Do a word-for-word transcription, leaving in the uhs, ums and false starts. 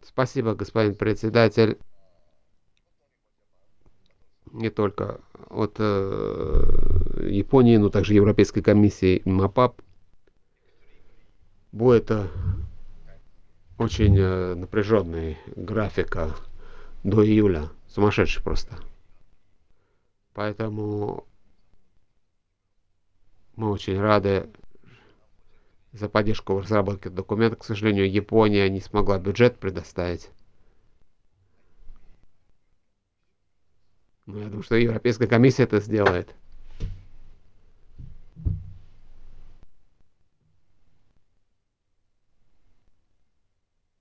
Спасибо, господин председатель. Не только от э, Японии, но также Европейской комиссии МАПАП будет э, очень э, напряженный графика до июля. Сумасшедший просто. Поэтому мы очень рады за поддержку в разработке документа. К сожалению, Япония не смогла бюджет предоставить. Но я думаю, что Европейская комиссия это сделает.